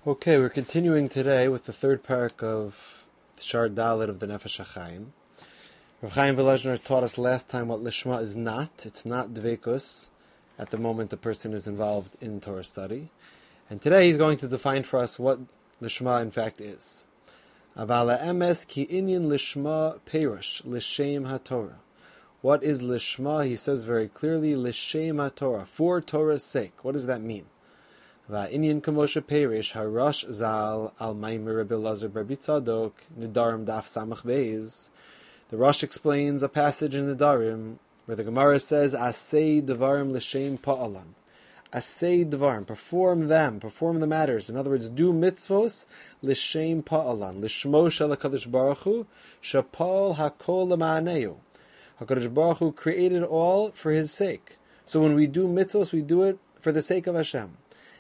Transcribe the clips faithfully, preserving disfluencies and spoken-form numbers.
Okay, we're continuing today with the third parak of Shar Dalet of the Nefesh HaChaim. Rav Chaim Volozhiner taught us last time what Lishma is not. It's not Dveikus at the moment the person is involved in Torah study. And today he's going to define for us what Lishma in fact is. Avala emes ki inyan Lishma Perush, Lishem HaTorah. What is Lishma? He says very clearly, Lishem HaTorah, for Torah's sake. What does that mean? Va'inyan kamosha perish harash zal al maimer Rabbi Elazar bar Tzadok Nedarim daf samach beis. The Rosh explains a passage in Nedarim where the Gemara says, "Asay devarim l'shem pa'alan." Asay devarim, perform them, perform the matters. In other words, do mitzvos l'shem pa'alan, l'shmo shel HaKadosh Baruch Hu, shapal hakol l'ma'aneu. HaKadosh Baruch Hu created all for His sake. So when we do mitzvos, we do it for the sake of Hashem.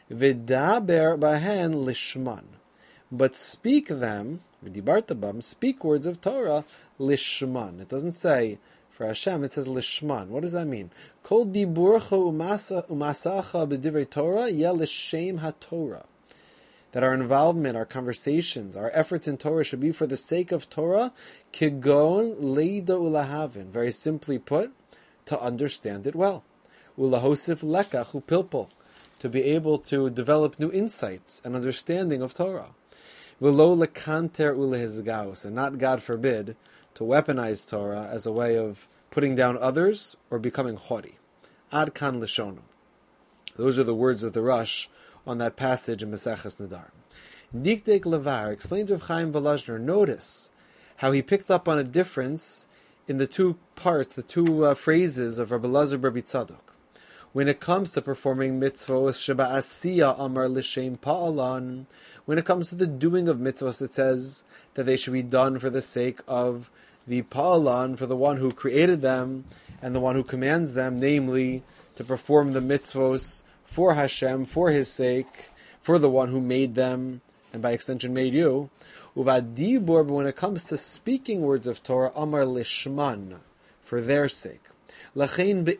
V'daber bahen lishman, but speak them, v'dibartabam, speak words of Torah lishman. It doesn't say for Hashem; it says lishman. What does that mean? Kol diburcha umasacha b'divrei Torah yeh l'shem haTorah. That our involvement, our conversations, our efforts in Torah should be for the sake of Torah. Kigon leida ulahavin. Very simply put, to understand it well. Ulahosif lekach upilpol. To be able to develop new insights and understanding of Torah. V'lo lekanter ulehizgaus, and not, God forbid, to weaponize Torah as a way of putting down others or becoming haughty. Ad kan lishonu. Those are the words of the Rosh on that passage in Maseches Nedarim. Dikdek Levar explains Rav Chaim Volozhiner, notice how he picked up on a difference in the two parts, the two uh, phrases of Rabbi Elazar bar Tzadok. When it comes to performing mitzvos, sheba asiya amar l'shem pa'alan. When it comes to the doing of mitzvos, it says that they should be done for the sake of the pa'alan, for the one who created them and the one who commands them, namely to perform the mitzvos for Hashem, for His sake, for the one who made them, and by extension made you. Uvadibur, but when it comes to speaking words of Torah, amar lishman, for their sake. So therefore,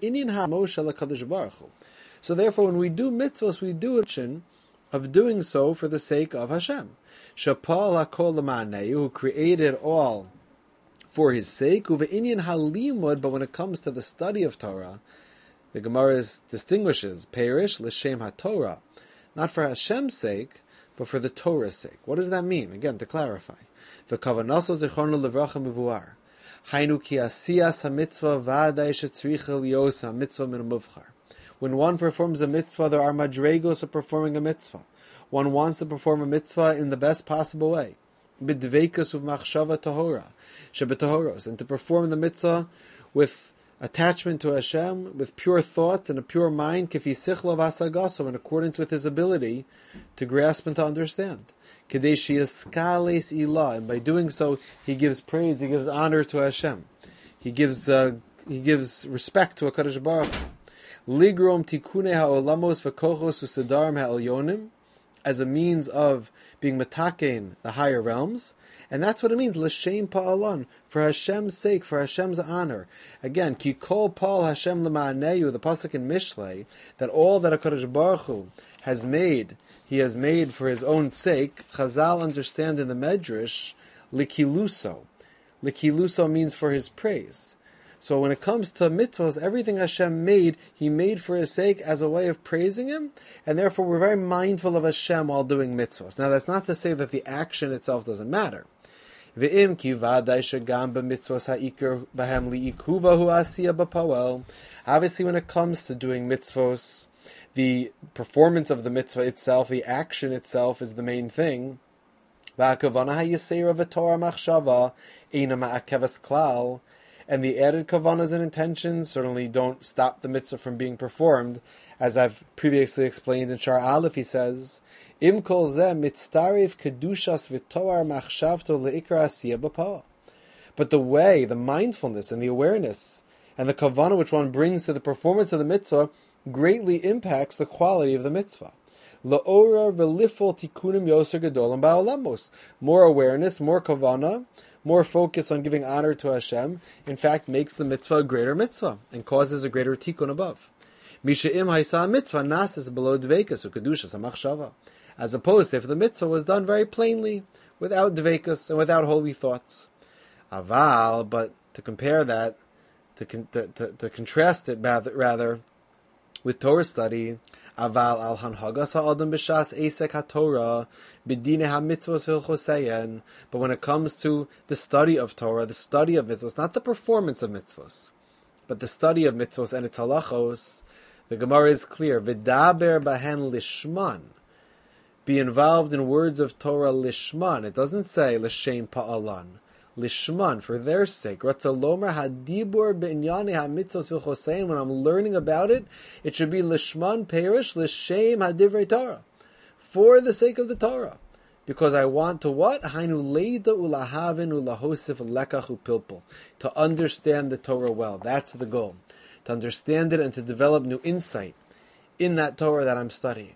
when we do mitzvahs, we do it of doing so for the sake of Hashem. Shapal hakol l'ma'aneu, who created all for His sake. But when it comes to the study of Torah, the Gemara distinguishes perish l'shem haTorah, not for Hashem's sake, but for the Torah's sake. What does that mean? Again, to clarify. V'kavanaso zichrono levracha mivuar. Hainu ki asiyas ha-mitzvah v'adai shetzricha lios ha-mitzvah min muvchar. When one performs a mitzvah, there are madregos of performing a mitzvah. One wants to perform a mitzvah in the best possible way. B'dveikus uv'machshava tahora, shebetahoros. And to perform the mitzvah with attachment to Hashem, with pure thoughts and a pure mind, kifi sichlo v'asagaso, in accordance with his ability to grasp and to understand. Kadeshi eskales ilah, and by doing so, he gives praise, he gives honor to Hashem, he gives uh, he gives respect to HaKadosh Baruch Hu. Ligrom tikune haolamos v'kochos u'sedarim ha'elyonim, as a means of being metakein the higher realms, and that's what it means l'shem pa'alan, for Hashem's sake, for Hashem's honor. Again, ki kol pa'al Hashem l'ma'aneu, the pasuk in Mishlei, that all that HaKadosh Baruch Hu has made, He has made for His own sake. Chazal understand in the Medrash, likiluso. Likiluso means for His praise. So when it comes to mitzvahs, everything Hashem made, He made for His sake as a way of praising Him, and therefore we're very mindful of Hashem while doing mitzvahs. Now that's not to say that the action itself doesn't matter. Ve'im ki vaday shegam b'mitzvos ha'ikar b'hem li'ikuva hu asiya b'pawel. Obviously when it comes to doing mitzvos, the performance of the mitzvah itself, the action itself, is the main thing. And the added kavanas and intentions certainly don't stop the mitzvah from being performed. As I've previously explained in Shar Aleph, he says, Im kol zeh mitztarif kedushas v'toar machshavto le'ikra asiyah b'pawel. But the way, the mindfulness and the awareness and the kavanah which one brings to the performance of the mitzvah greatly impacts the quality of the mitzvah. La'ora v'lifol tikunim yoser gedolim ba'olamos. More awareness, more kavanah, more focus on giving honor to Hashem, in fact, makes the mitzvah a greater mitzvah and causes a greater tikkun above. Mishaim haisa mitzvah nasis below dveikas ukedushas hamachshava. as opposed to if the mitzvah was done very plainly, without dveikus and without holy thoughts. Aval, but to compare that, to con- to, to, to contrast it rather, rather with Torah study, aval al hanhagas ha'adam b'shas esek haTorah b'dinei ha'mitzvos v'ilchoseyen. But when it comes to the study of Torah, the study of mitzvos, not the performance of mitzvos, but the study of mitzvos and its halachos, the Gemara is clear. V'daber bahen lishman. Be involved in words of Torah lishman. It doesn't say l'shem pa'alan. Lishman, for their sake. Ratzalomer hadibur b'inyanei ha'mitzvos v'ilchoseyen. When I'm learning about it, it should be lishman perish l'shem hadivrei Torah. For the sake of the Torah. Because I want to what? Hainu leida ulahavin ulahosif lekach upilpul. To understand the Torah well. That's the goal. To understand it and to develop new insight in that Torah that I'm studying.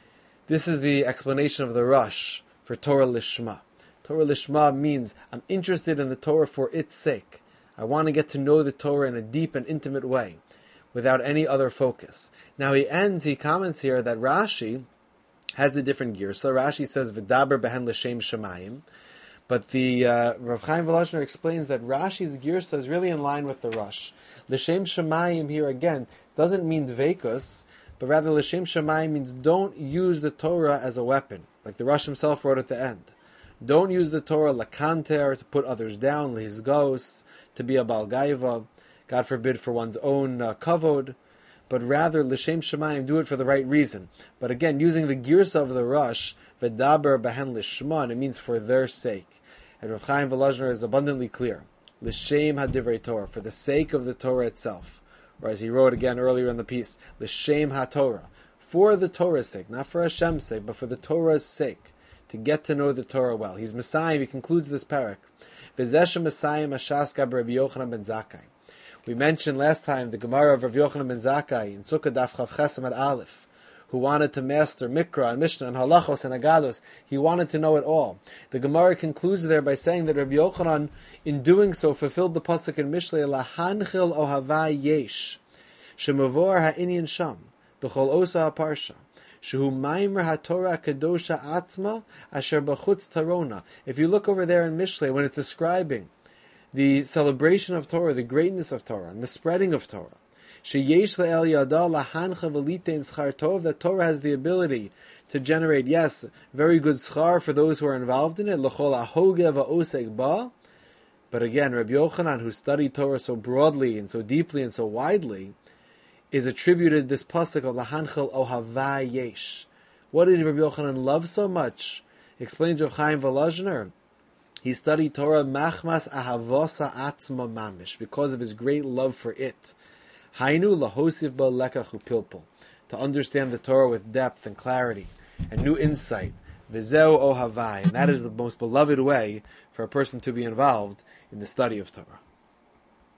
This is the explanation of the Rush for Torah Lishma. Torah Lishma means I'm interested in the Torah for its sake. I want to get to know the Torah in a deep and intimate way, without any other focus. Now he ends, he comments here that Rashi has a different gear. So Rashi says, V'daber behen l'shem shemayim. But the uh, Rav Chaim Volozhner explains that Rashi's girsa is really in line with the Rush. L'shem shemayim here again doesn't mean dveikus, but rather l'shem shemayim means don't use the Torah as a weapon, like the Rush himself wrote at the end. Don't use the Torah lakanter, to put others down, lehizgos, to be a balgaiva, God forbid for one's own uh, kavod, but rather l'shem shemayim, do it for the right reason. But again, using the girsa of the Rush, v'daber behen lishman, it means for their sake. And Rav Chaim Volozhner is abundantly clear. L'shem hadivrei Torah, for the sake of the Torah itself. Or as he wrote again earlier in the piece, l'shem haTorah, for the Torah's sake, not for Hashem's sake, but for the Torah's sake, to get to know the Torah well. He's Messiah. He concludes this parak. V'zeshem Messiah mashaska b'Rabbi Yochanan ben Zakkai. We mentioned last time the Gemara of Rabbi Yochanan ben Zakkai in Sukkah Daf Chav Chesem at Aleph, who wanted to master Mikra and Mishnah and Halachos and Agados. He wanted to know it all. The Gemara concludes there by saying that Rabbi Yochanan, in doing so, fulfilled the pasuk in Mishlei, Lahanchil ohava yesh, shemavor ha'inyan sham, b'chol osa ha'parsha, shehu maimer ha'torah kedosha atzma, asher b'chutz tarona. If you look over there in Mishlei, when it's describing the celebration of Torah, the greatness of Torah, and the spreading of Torah, sheyesh le'el yada lahancha v'litein schar tov, that Torah has the ability to generate, yes, very good schar for those who are involved in it, l'chol ahoge va'osek ba. But again, Rabbi Yochanan, who studied Torah so broadly and so deeply and so widely, is attributed this pasuk of lahanchel ohava yesh. What did Rabbi Yochanan love so much? Explains Rav Chaim Volozhner. He studied Torah machmas ahavosa atzma mamish, because of his great love for it. Hainu lahosiv ba lekach upilpul, to understand the Torah with depth and clarity and new insight. V'zeu ohavai, and that is the most beloved way for a person to be involved in the study of Torah.